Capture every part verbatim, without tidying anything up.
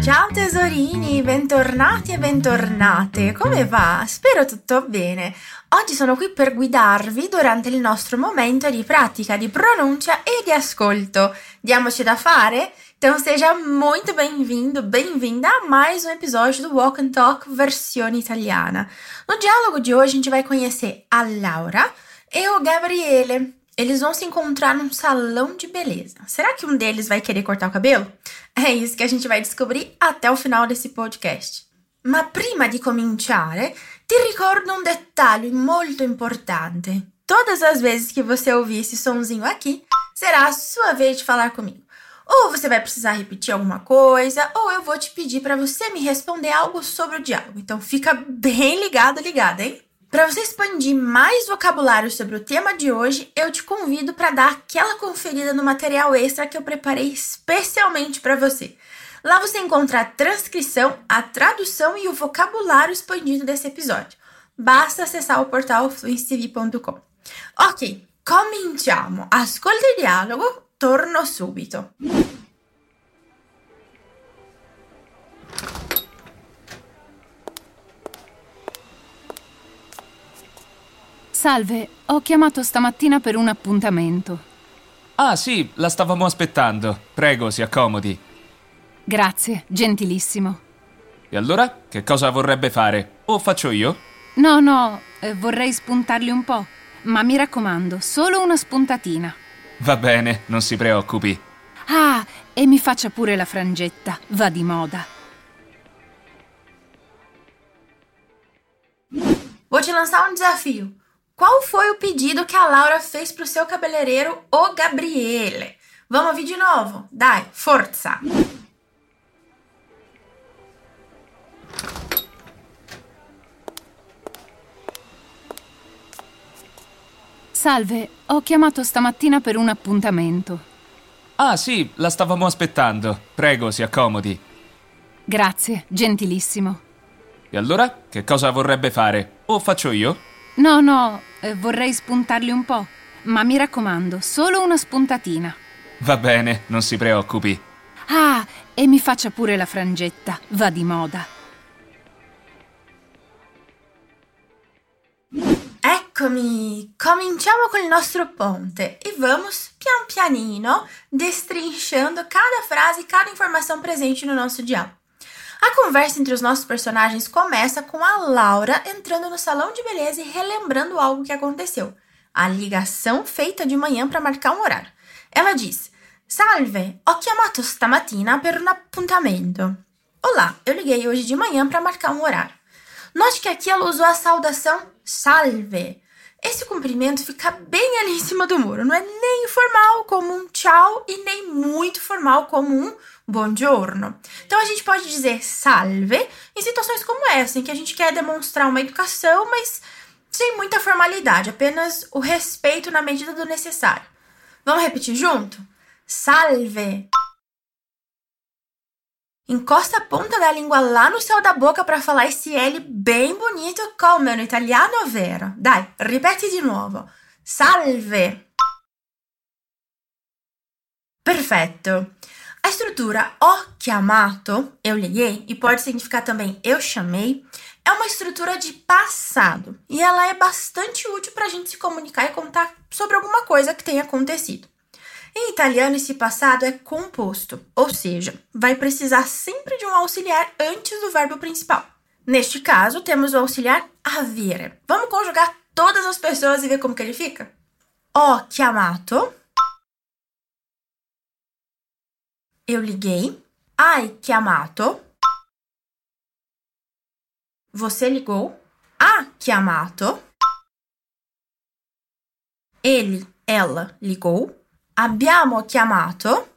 Ciao tesorini, bentornati e bentornate, come va? Spero tutto bene. Oggi sono qui per guidarvi durante il nostro momento di pratica, di pronuncia e di ascolto. Diamoci da fare? Então seja muito bem-vindo, bem-vinda a mais um episódio do Walk and Talk versão italiana. No diálogo de hoje a gente vai conhecer a Laura e o Gabriele. Eles vão se encontrar num salão de beleza. Será que um deles vai querer cortar o cabelo? É isso que a gente vai descobrir até o final desse podcast. Ma prima di cominciare, ti ricordo um detalhe molto importante. Todas as vezes que você ouvir esse sonzinho aqui, será a sua vez de falar comigo. Ou você vai precisar repetir alguma coisa, ou eu vou te pedir para você me responder algo sobre o diálogo. Então fica bem ligado, ligada, hein? Para você expandir mais vocabulário sobre o tema de hoje, eu te convido para dar aquela conferida no material extra que eu preparei especialmente para você. Lá você encontra a transcrição, a tradução e o vocabulário expandido desse episódio. Basta acessar o portal fluency t v ponto com. Ok, cominciamo. Ascolta il dialogo, torno subito. Salve, ho chiamato stamattina per un appuntamento. Ah sì, la stavamo aspettando. Prego, si accomodi. Grazie, gentilissimo. E allora, che cosa vorrebbe fare? O faccio io? No, no, eh, vorrei spuntarli un po', ma mi raccomando, solo una spuntatina. Va bene, non si preoccupi. Ah, e mi faccia pure la frangetta, va di moda. Vou te lançar um desafio. Qual foi o pedido que a Laura fez para o seu cabeleireiro, o Gabriele? Vamos ouvir de novo? Dai, forza! Salve, ho chiamato stamattina per un appuntamento. Ah sì, la stavamo aspettando. Prego, si accomodi. Grazie, gentilissimo. E allora, che cosa vorrebbe fare? O faccio io? No, no, eh, vorrei spuntarli un po', ma mi raccomando, solo una spuntatina. Va bene, non si preoccupi. Ah, e mi faccia pure la frangetta, va di moda. Eccomi, cominciamo con il nostro ponte e vamos pian pianino destrinchando cada frase e cada informação presente no nosso diálogo. A conversa entre os nossos personagens começa com a Laura entrando no salão de beleza e relembrando algo que aconteceu. A ligação feita de manhã para marcar um horário. Ela diz: Salve, ho chiamato stamattina per un appuntamento. Olá, eu liguei hoje de manhã para marcar um horário. Note que aqui ela usou a saudação salve. Esse cumprimento fica bem ali em cima do muro. Não é nem informal como um tchau e nem muito formal como um buongiorno. Então a gente pode dizer salve em situações como essa, em que a gente quer demonstrar uma educação, mas sem muita formalidade, apenas o respeito na medida do necessário. Vamos repetir junto? Salve! Encosta a ponta da língua lá no céu da boca para falar esse L bem bonito, come no italiano vero. Dai, ripeti di nuovo. Salve! Perfetto! A estrutura ho chiamato, eu liguei, e pode significar também eu chamei, é uma estrutura de passado. E ela é bastante útil para a gente se comunicar e contar sobre alguma coisa que tenha acontecido. Em italiano, esse passado é composto, ou seja, vai precisar sempre de um auxiliar antes do verbo principal. Neste caso, temos o auxiliar avere. Vamos conjugar todas as pessoas e ver como que ele fica? Ho chiamato. Eu liguei. Hai chiamato. Você ligou. Ha chiamato. Ele, ela ligou. Abbiamo chiamato.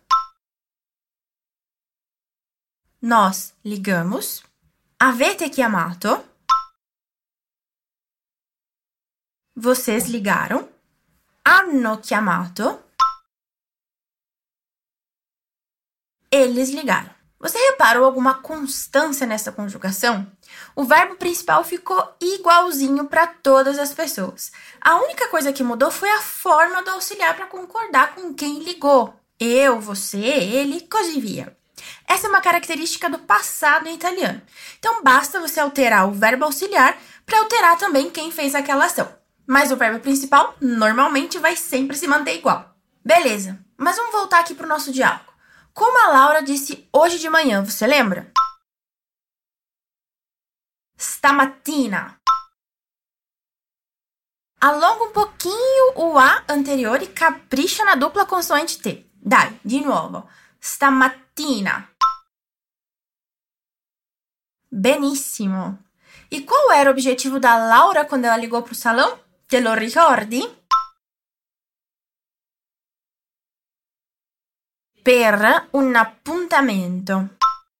Nós ligamos. Avete chiamato. Vocês ligaram. Hanno chiamato. Eles ligaram. Você reparou alguma constância nessa conjugação? O verbo principal ficou igualzinho para todas as pessoas. A única coisa que mudou foi a forma do auxiliar para concordar com quem ligou. Eu, você, ele, così via. Essa é uma característica do passado em italiano. Então, basta você alterar o verbo auxiliar para alterar também quem fez aquela ação. Mas o verbo principal, normalmente, vai sempre se manter igual. Beleza, mas vamos voltar aqui para o nosso diálogo. Como a Laura disse hoje de manhã, você lembra? Stamattina. Alonga um pouquinho o A anterior e capricha na dupla consoante T. Dai, di nuovo. Stamattina. Benissimo. E qual era o objetivo da Laura quando ela ligou para o salão? Te lo ricordi? Per un appuntamento.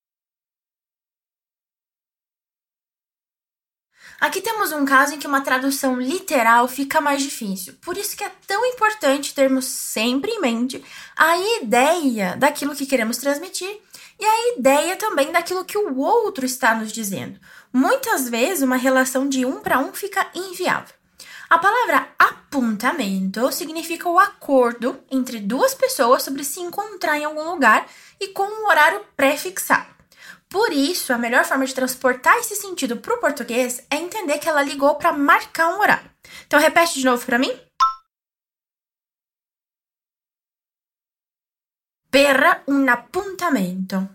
Aqui temos um caso em que uma tradução literal fica mais difícil. Por isso que é tão importante termos sempre em mente a ideia daquilo que queremos transmitir e a ideia também daquilo que o outro está nos dizendo. Muitas vezes, uma relação de um para um fica inviável. A palavra appuntamento significa o acordo entre duas pessoas sobre se encontrar em algum lugar e com um horário pré-fixado. Por isso, a melhor forma de transportar esse sentido para o português é entender que ela ligou para marcar um horário. Então, repete de novo para mim. Per un appuntamento.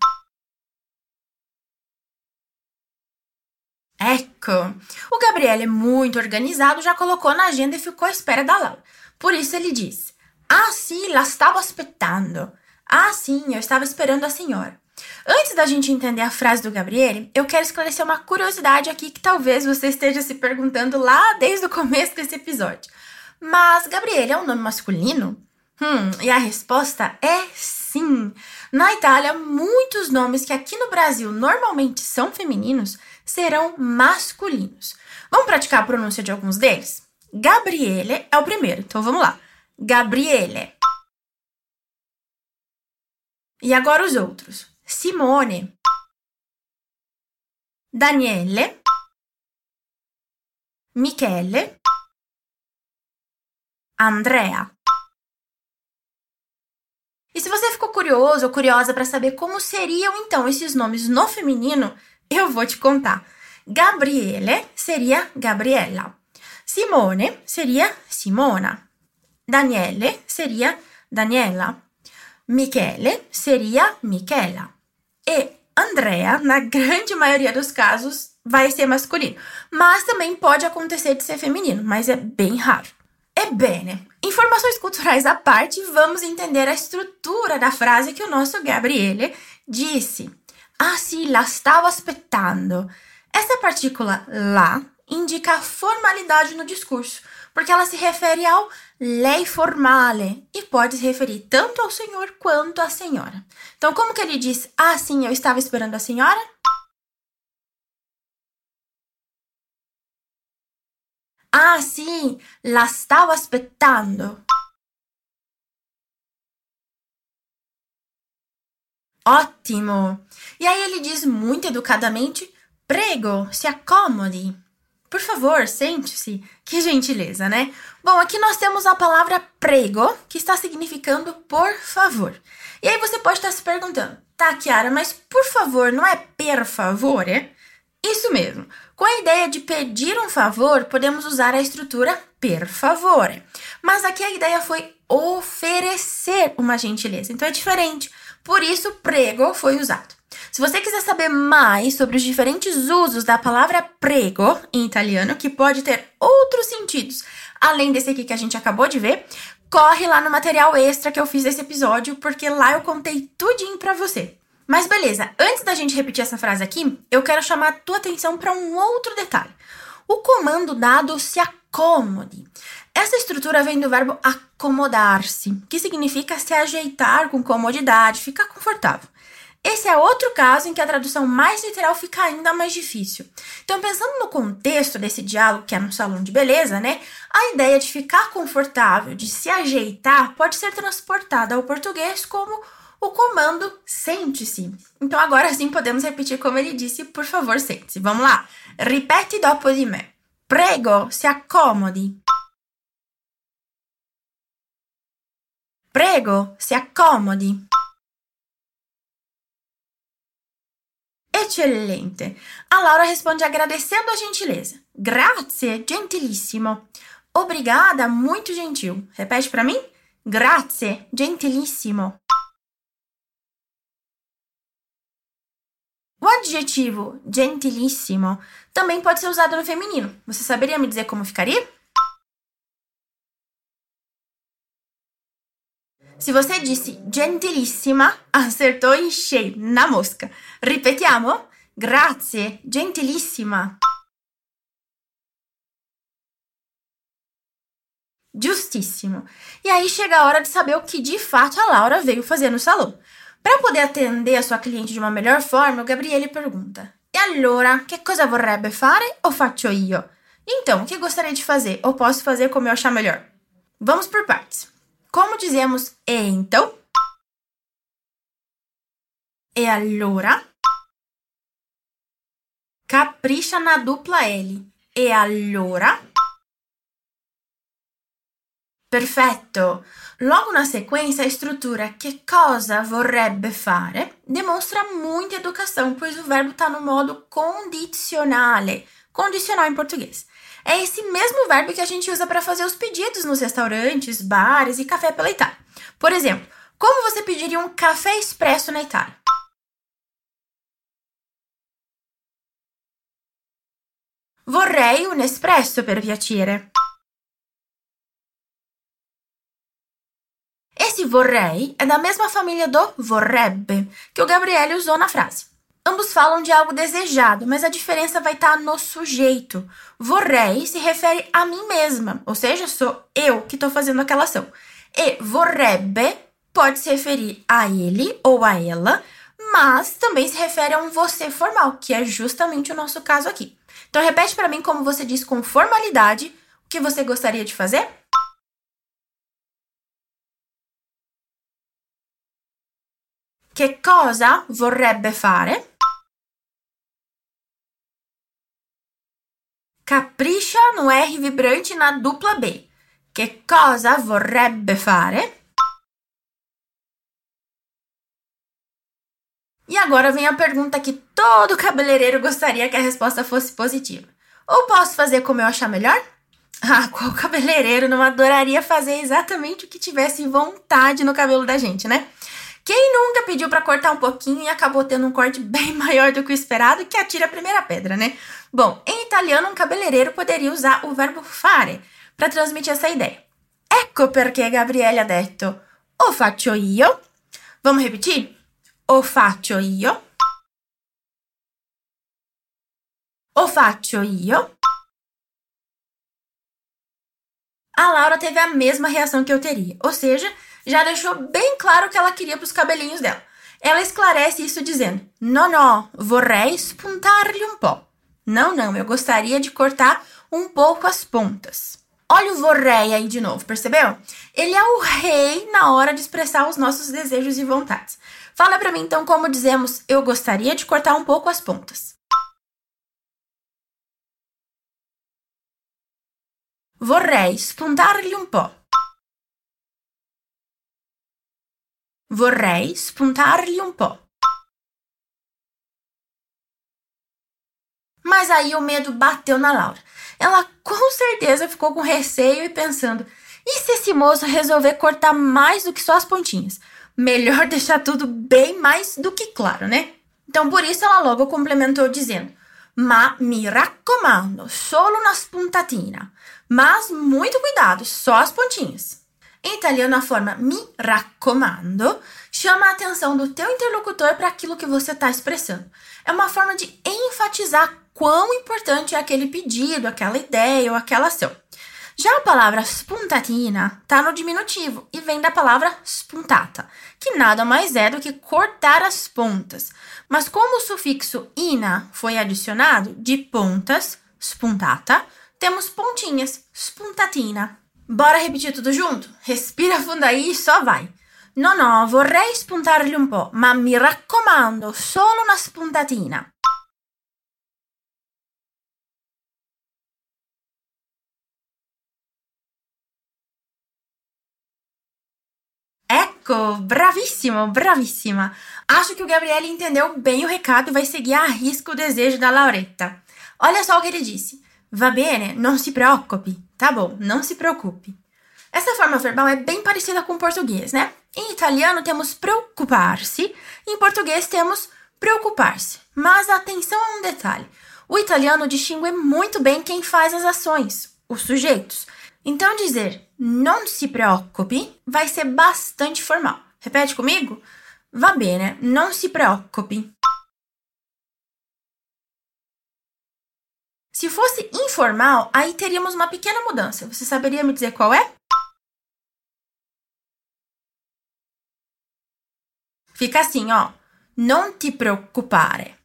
Ecco, o Gabriele é muito organizado, já colocou na agenda e ficou à espera da Laura. Por isso ele diz: Ah, sim, la stavo aspettando. Ah, sim, eu estava esperando a senhora. Antes da gente entender a frase do Gabriele, eu quero esclarecer uma curiosidade aqui que talvez você esteja se perguntando lá desde o começo desse episódio. Mas Gabriele é um nome masculino? Hum, e a resposta é sim. Na Itália, muitos nomes que aqui no Brasil normalmente são femininos serão masculinos. Vamos praticar a pronúncia de alguns deles? Gabriele é o primeiro, então vamos lá. Gabriele. E agora os outros. Simone, Daniele, Michele, Andrea. E se você ficou curioso ou curiosa para saber como seriam então esses nomes no feminino, eu vou te contar. Gabriele seria Gabriella, Simone seria Simona, Daniele seria Daniela, Michele seria Michela. E Andrea, na grande maioria dos casos, vai ser masculino. Mas também pode acontecer de ser feminino, mas é bem raro. Ebbene, informações culturais à parte, vamos entender a estrutura da frase que o nosso Gabriele disse. Ah, sì, la stavo aspettando. Essa partícula lá indica a formalidade no discurso, porque ela se refere ao lei formale e pode se referir tanto ao senhor quanto à senhora. Então, como que ele diz, ah, sim, eu estava esperando a senhora? Ah, sim, la stavo aspettando. Ótimo! E aí ele diz muito educadamente, prego, se accomodi. Por favor, sente-se. Que gentileza, né? Bom, aqui nós temos a palavra prego, que está significando por favor. E aí você pode estar se perguntando, tá, Chiara, mas por favor não é per favore? Isso mesmo. Com a ideia de pedir um favor, podemos usar a estrutura per favore. Mas aqui a ideia foi oferecer uma gentileza, então é diferente. Por isso, prego foi usado. Se você quiser saber mais sobre os diferentes usos da palavra prego em italiano, que pode ter outros sentidos, além desse aqui que a gente acabou de ver, corre lá no material extra que eu fiz desse episódio, porque lá eu contei tudinho pra você. Mas beleza, antes da gente repetir essa frase aqui, eu quero chamar a tua atenção para um outro detalhe. O comando dado se acomode. Essa estrutura vem do verbo acomodar-se, que significa se ajeitar com comodidade, ficar confortável. Esse é outro caso em que a tradução mais literal fica ainda mais difícil. Então, pensando no contexto desse diálogo, que é num salão de beleza, né? A ideia de ficar confortável, de se ajeitar, pode ser transportada ao português como o comando sente-se. Então, agora sim podemos repetir como ele disse, por favor, sente-se. Vamos lá? Ripeti dopo di me. Prego, si accomodi. Prego, si accomodi. Eccellente! A Laura responde agradecendo a gentileza. Grazie, gentilissimo. Obrigada, muito gentil. Repete para mim? Grazie, gentilissimo. O adjetivo gentilissimo também pode ser usado no feminino. Você saberia me dizer como ficaria? Se você disse gentilissima, acertou em cheio, na mosca. Ripetiamo? Grazie, gentilissima. Justíssimo. E aí chega a hora de saber o que de fato a Laura veio fazer no salão. Para poder atender a sua cliente de uma melhor forma, o Gabriele pergunta: E allora, che cosa vorrebbe fare o faccio io? Então, o que gostaria de fazer ou posso fazer como eu achar melhor? Vamos por partes. Como dizemos e então? E allora? Capricha na dupla L. E allora? Perfetto! Logo na sequência, a estrutura che cosa vorrebbe fare demonstra muita educação, pois o verbo está no modo condizionale, condicional em português. É esse mesmo verbo que a gente usa para fazer os pedidos nos restaurantes, bares e café pela Itália. Por exemplo, como você pediria um café expresso na Itália? Vorrei un espresso per piacere. Esse vorrei é da mesma família do vorrebbe, que o Gabriele usou na frase. Ambos falam de algo desejado, mas a diferença vai estar no sujeito. Vorrei se refere a mim mesma, ou seja, sou eu que estou fazendo aquela ação. E vorrebbe pode se referir a ele ou a ela, mas também se refere a um você formal, que é justamente o nosso caso aqui. Então repete para mim como você diz com formalidade o que você gostaria de fazer. Che cosa vorrebbe fare? Capricha no R vibrante na dupla B. Che cosa vorrebbe fare? E agora vem a pergunta que todo cabeleireiro gostaria que a resposta fosse positiva. Ou posso fazer como eu achar melhor? Ah, qual cabeleireiro não adoraria fazer exatamente o que tivesse vontade no cabelo da gente, né? Quem nunca pediu para cortar um pouquinho e acabou tendo um corte bem maior do que o esperado, que atira a primeira pedra, né? Bom, em italiano, um cabeleireiro poderia usar o verbo fare para transmitir essa ideia. Ecco perché Gabriele ha detto o faccio io. Vamos repetir? O faccio io. O faccio io. A Laura teve a mesma reação que eu teria, ou seja, já deixou bem claro o que ela queria para os cabelinhos dela. Ela esclarece isso dizendo: No, no, vorrei spuntargli un po'. Não, não, eu gostaria de cortar um pouco as pontas. Olha o vorrei aí de novo, percebeu? Ele é o rei na hora de expressar os nossos desejos e vontades. Fala para mim então como dizemos eu gostaria de cortar um pouco as pontas. Vorrei spuntargli un po'. Vorrei spuntargli un po'. Mas aí o medo bateu na Laura. Ela com certeza ficou com receio e pensando: e se esse moço resolver cortar mais do que só as pontinhas? Melhor deixar tudo bem mais do que claro, né? Então por isso ela logo complementou dizendo: Ma mi raccomando, solo una spuntatina. Mas muito cuidado, só as pontinhas. Em italiano, a forma mi raccomando chama a atenção do teu interlocutor para aquilo que você está expressando. É uma forma de enfatizar quão importante é aquele pedido, aquela ideia ou aquela ação. Já a palavra spuntatina está no diminutivo e vem da palavra spuntata, que nada mais é do que cortar as pontas. Mas como o sufixo ina foi adicionado, de pontas, spuntata, temos pontinhas, spuntatina. Bora repetir tudo junto? Respira fundo aí e só vai. No, no, vorrei spuntargli un po', ma mi raccomando, solo una spuntatina. Ecco Ecco, bravissimo, bravissima. Acho que o Gabriele entendeu bem o recado e vai seguir a risco o desejo da Lauretta. Olha só o que ele disse. Va bene, non si preoccupi. Tá bom, não se preocupe. Essa forma verbal é bem parecida com o português, né? Em italiano temos preocupar-se, em português temos preocupar-se. Mas atenção a um detalhe. O italiano distingue muito bem quem faz as ações, os sujeitos. Então dizer non si preoccupi vai ser bastante formal. Repete comigo? Va bene, non si preoccupi. Se fosse informal, aí teríamos uma pequena mudança. Você saberia me dizer qual é? Fica assim, ó. Non ti preoccupare.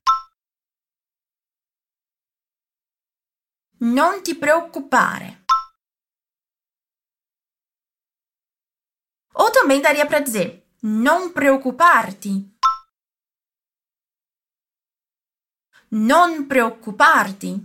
Non ti preoccupare. Ou também daria para dizer non preoccuparti. Non preoccuparti.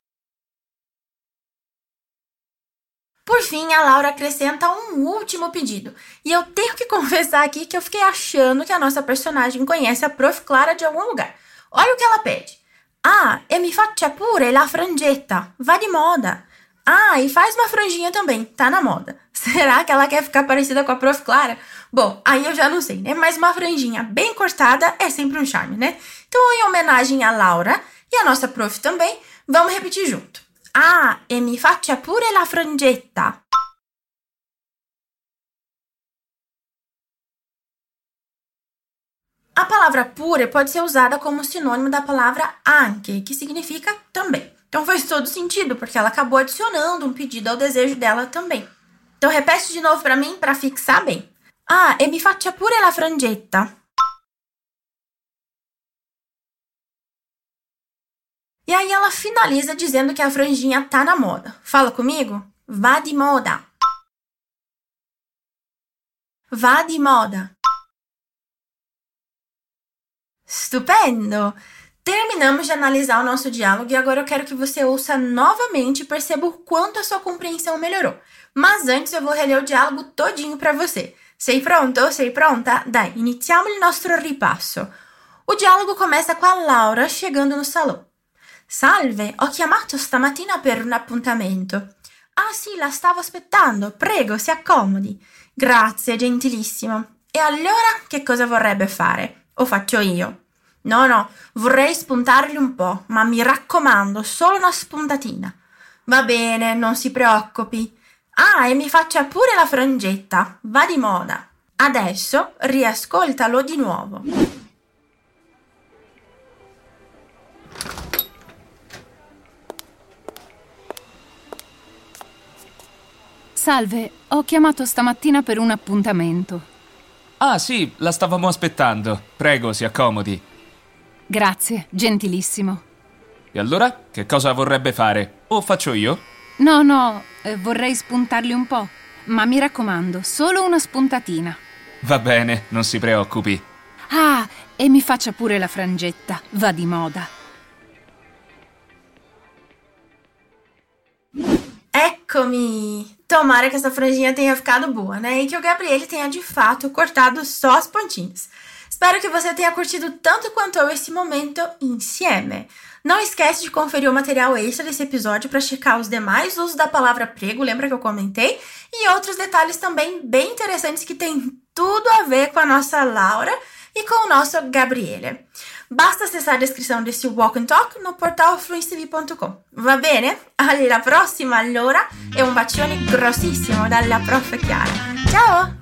Por fim, a Laura acrescenta um último pedido. E eu tenho que confessar aqui que eu fiquei achando que a nossa personagem conhece a Prof Clara de algum lugar. Olha o que ela pede. Ah, e mi faccia pure la frangetta. Va di moda. Ah, e faz uma franjinha também. Tá na moda. Será que ela quer ficar parecida com a Prof Clara? Bom, aí eu já não sei, né? Mas uma franjinha bem cortada é sempre um charme, né? Então, em homenagem a Laura e a nossa prof também, vamos repetir junto. Ah, e mi faccia pure la frangetta. A palavra pure pode ser usada como sinônimo da palavra anche, que significa também. Então faz todo sentido, porque ela acabou adicionando um pedido ao desejo dela também. Então repete de novo para mim, para fixar bem. Ah, e mi faccia pure la frangetta. E aí ela finaliza dizendo que a franjinha tá na moda. Fala comigo? Va di moda. Va di moda. Stupendo! Terminamos de analisar o nosso diálogo e agora eu quero que você ouça novamente e perceba o quanto a sua compreensão melhorou. Mas antes eu vou reler o diálogo todinho para você. Sei pronto? Sei pronta? Dai, iniziamo il nostro ripasso. O diálogo começa com a Laura chegando no salão. Salve, ho chiamato stamattina per un appuntamento. Ah sì, la stavo aspettando. Prego, si accomodi. Grazie, gentilissimo. E allora che cosa vorrebbe fare? O faccio io? No, no, vorrei spuntargli un po', ma mi raccomando, solo una spuntatina. Va bene, non si preoccupi. Ah, e mi faccia pure la frangetta. Va di moda. Adesso riascoltalo di nuovo. Salve, ho chiamato stamattina per un appuntamento. Ah, sì, la stavamo aspettando. Prego, si accomodi. Grazie, gentilissimo. E allora, che cosa vorrebbe fare? O faccio io? No, no, eh, vorrei spuntarli un po', ma mi raccomando, solo una spuntatina. Va bene, non si preoccupi. Ah, e mi faccia pure la frangetta, va di moda. Eccomi! Tomara que essa franjinha tenha ficado boa, né? E que o Gabriele tenha de fato cortado só as pontinhas. Espero que você tenha curtido tanto quanto eu esse momento insieme. Não esquece de conferir o material extra desse episódio para checar os demais usos da palavra prego, lembra que eu comentei? E outros detalhes também bem interessantes que tem tudo a ver com a nossa Laura e com o nosso Gabriele. Basta acessar a descrição desse Walk and Talk no portal fluency ponto com. Va bene? Alla prossima allora e un bacione grossissimo dalla prof Chiara. Ciao!